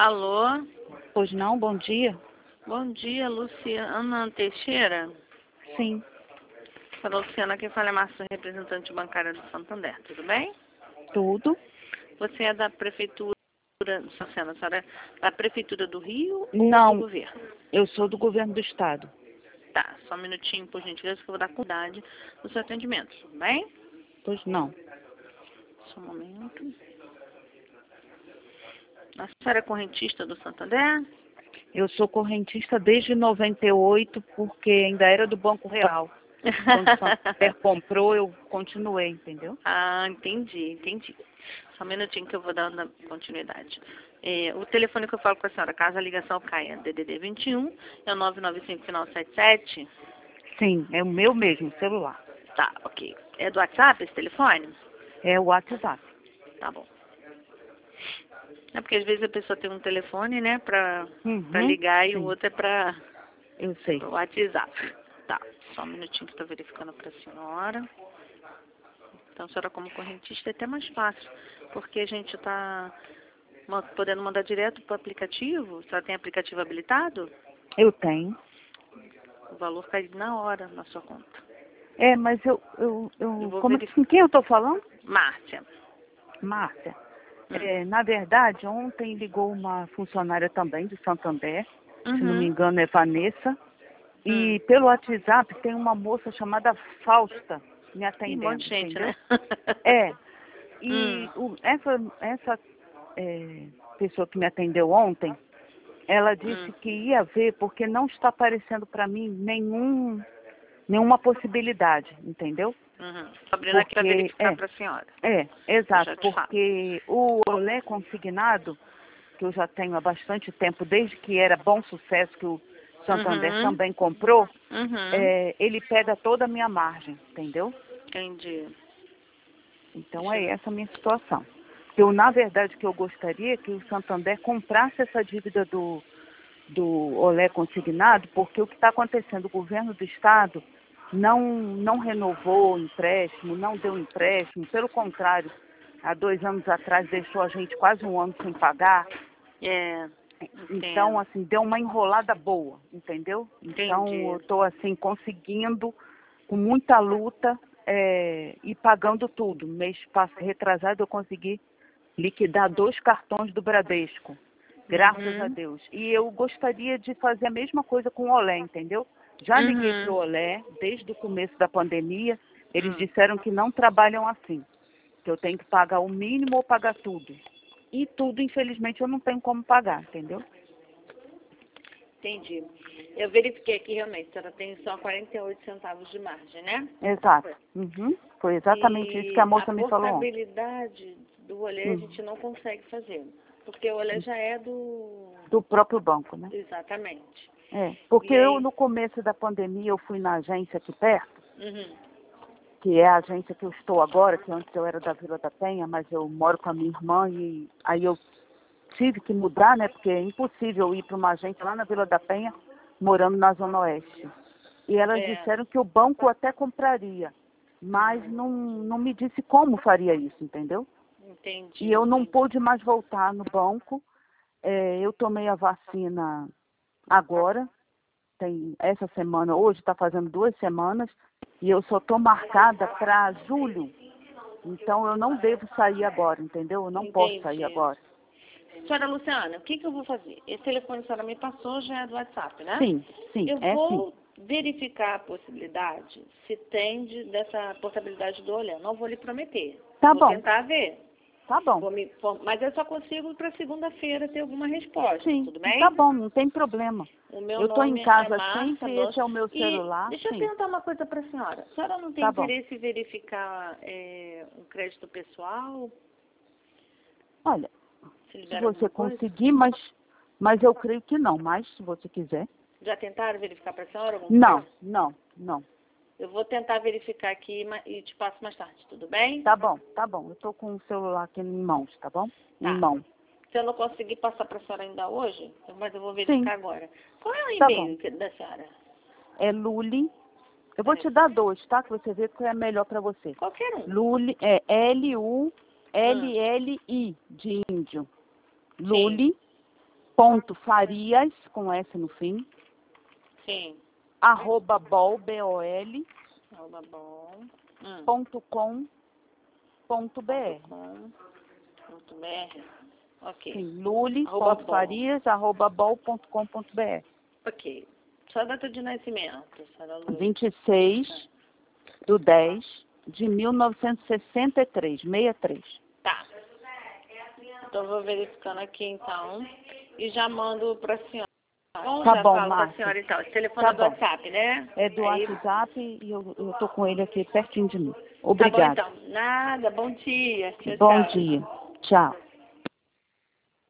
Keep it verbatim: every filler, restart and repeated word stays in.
Alô? Pois não, bom dia. Bom dia, Luciana Teixeira. Sim, Fala, Luciana, quem fala é Márcia, representante bancária do Santander, tudo bem? tudo. Você é da Prefeitura, Luciana, a senhora é da Prefeitura do Rio ou do Não, governo? eu sou do governo do estado. Tá, só um minutinho, por gentileza, que eu vou dar cuidado no seu atendimento, tudo bem? Pois não. Só um momento. A senhora é correntista do Santander? Eu sou correntista desde noventa e oito, porque ainda era do Banco Real. Quando o Santander comprou, eu continuei, entendeu? Ah, entendi, entendi. Só um minutinho que eu vou dar na continuidade. É, o telefone que eu falo com a senhora, caso a ligação caia, D D D vinte e um, é o nove nove cinco final setenta e sete? Sim, é o meu mesmo celular. Tá, ok. É do WhatsApp esse telefone? É o WhatsApp. Tá bom. É porque às vezes a pessoa tem um telefone, né, pra, pra Uhum, ligar e o sim, outro é pra, eu sei. pro WhatsApp. Tá, só um minutinho que eu tô verificando pra senhora. Então, a senhora como correntista é até mais fácil, porque a gente tá ma- podendo mandar direto pro aplicativo. A senhora tem aplicativo habilitado? Eu tenho. O valor cai na hora na sua conta. É, mas eu, eu, Eu eu vou como, verificar. com quem eu estou falando? Márcia. Márcia. Hum. É, na verdade, ontem ligou uma funcionária também de Santander, se não me Uhum. engano é Vanessa, Hum. e pelo WhatsApp tem uma moça chamada Fausta me Ih, um monte atendendo, de gente, entendeu? né? É, Hum. e o- essa, essa é, pessoa que me atendeu ontem, ela disse Hum. que ia ver porque não está aparecendo para mim nenhum, nenhuma possibilidade, entendeu? Uhum. Tô abrindo aqui para Porque, verificar é, para a senhora. é, Eu exato, já te falo. porque o olé consignado, que eu já tenho há bastante tempo, desde que era Bom Sucesso, que o Santander Uhum. também comprou, Uhum. é, ele pega toda a minha margem, entendeu? Entendi. Então Deixa é eu ver. essa a minha situação. Eu, na verdade, que eu gostaria que o Santander comprasse essa dívida do, do olé consignado, porque o que está acontecendo, o governo do estado não, não renovou o empréstimo, não deu empréstimo, pelo contrário, há dois anos atrás deixou a gente quase um ano sem pagar. É, Então, entendo. assim, deu uma enrolada boa, entendeu? Então, eu Entendi. estou, assim, conseguindo, com muita luta, é, ir pagando tudo. Mês passado, retrasado, eu consegui liquidar dois cartões do Bradesco, graças a Uhum. Deus. E eu gostaria de fazer a mesma coisa com o Olé, entendeu? Já liguei para o Uhum. Olé, desde o começo da pandemia, eles Hum. disseram que não trabalham assim, que eu tenho que pagar o mínimo ou pagar tudo. E tudo, infelizmente, eu não tenho como pagar, entendeu? Entendi. Eu verifiquei aqui realmente, a senhora tem só quarenta e oito centavos de margem, né? Exato. Uhum. Foi exatamente isso que a E a moça me falou ontem. portabilidade do olé a Hum. gente não consegue fazer. Porque o olé já é do... Do próprio banco, né? Exatamente. É. Porque E eu, aí... no começo da pandemia, eu fui na agência aqui perto, Uhum. que é a agência que eu estou agora, que antes eu era da Vila da Penha, mas eu moro com a minha irmã e aí eu tive que mudar, né? Porque é impossível ir para uma agência lá na Vila da Penha, morando na Zona Oeste. E elas É. disseram que o banco até compraria, mas Uhum. não, não me disse como faria isso, entendeu? Entendi, E eu não entendi. pude mais voltar no banco. É, eu tomei a vacina agora, tem essa semana, hoje está fazendo duas semanas, e eu só estou marcada para julho. Então eu não devo sair agora, entendeu? Eu não posso sair Entendi. agora. Senhora Luciana, o que, que eu vou fazer? Esse telefone que a senhora me passou já é do WhatsApp, né? Sim, sim, Eu é sim. vou verificar a possibilidade, se tem de, dessa portabilidade do olhar. Não vou lhe prometer. Tá Vou bom, tentar ver. tá bom. Vou me, for- mas eu só consigo para segunda-feira ter alguma resposta, Sim, tudo tá bem? bom, não tem problema. O meu Eu estou em nome é casa Márcia sempre, esse Blanche. é o meu E celular, deixa eu sim, perguntar uma coisa para a senhora. A senhora não tem tá bom. interesse em verificar é, um crédito pessoal? Olha, Se se libera você alguma coisa? conseguir, mas, mas eu creio que não, mas se você quiser. Já tentaram verificar para a senhora algum Não, crédito? não, não. Eu vou tentar verificar aqui ma- e te passo mais tarde, tudo bem? Tá bom, tá bom. Eu estou com o celular aqui em mãos, tá bom? Em Tá. mão. Se eu não conseguir passar para a senhora ainda hoje, mas eu vou Sim, verificar agora. Qual é o tá bom. e-mail que- da senhora? É Luli. Eu vou Peraí. te dar dois, tá? Que você vê que é melhor para você. Qualquer um. Luli, é L U Hum, L L I de índio. sim. Luli, ponto Farias, com S no fim, Sim. arroba bol, B O L, Arroba bol. Hum. ponto com, ponto br. Com, ponto br. Ok. Sim, luli, Arroba ponto bol. farias, arroba bol, ponto com, ponto br. Ok. Só a data de nascimento, Sara Luz. vinte e seis do dez de mil novecentos e sessenta e três, sessenta e três. Tá. Então, eu vou verificando aqui, então, e já mando para a senhora. Bom, Tá já bom, falo com a Márcia. senhora, então. Esse telefone Tá é do bom. WhatsApp, né? É do Aí, WhatsApp e eu, eu tô com ele aqui pertinho de mim. tá bom, Obrigada. então. Nada. Bom dia. Tchau, Bom tchau. dia. Tchau.